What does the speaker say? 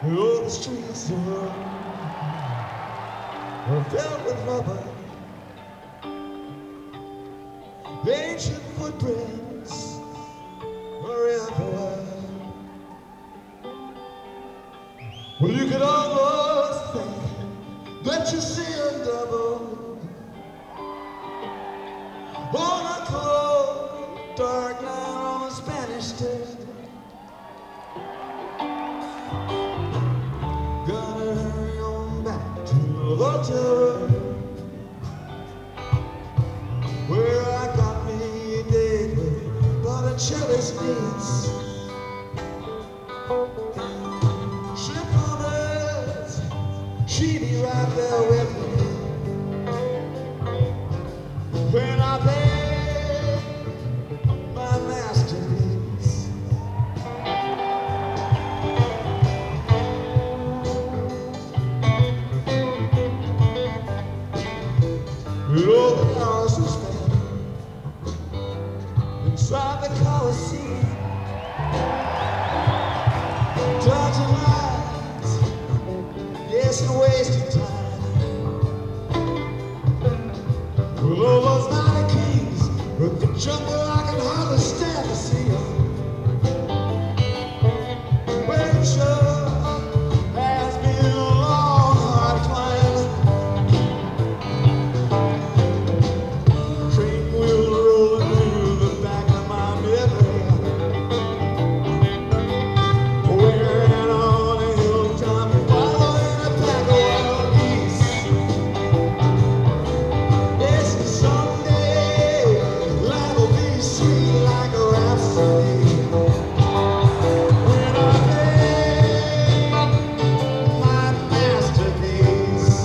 Oh, the streets are filled with rubber, ancient footprints are everywhere. Well, you could almost think that you see a double on a cold, dark night on a Spanish stage. Gonna hurry on back to the hotel room where I got me a date with Botticelli's niece. Ship owners, she'd be right there with me when I paid my masterpiece. Oh, the hours we spent inside the Coliseum, dodging lines, yes, and wasting time. Well, all those mighty kings with the jungle, I can hardly stand to see them. Well, it sure has been a long, hard climb. Train wheels rolling through the back of my memory. We're on a hilltop, following a pack of wild geese. Yes, someday life will be sweet like a rhapsody when I play my masterpiece.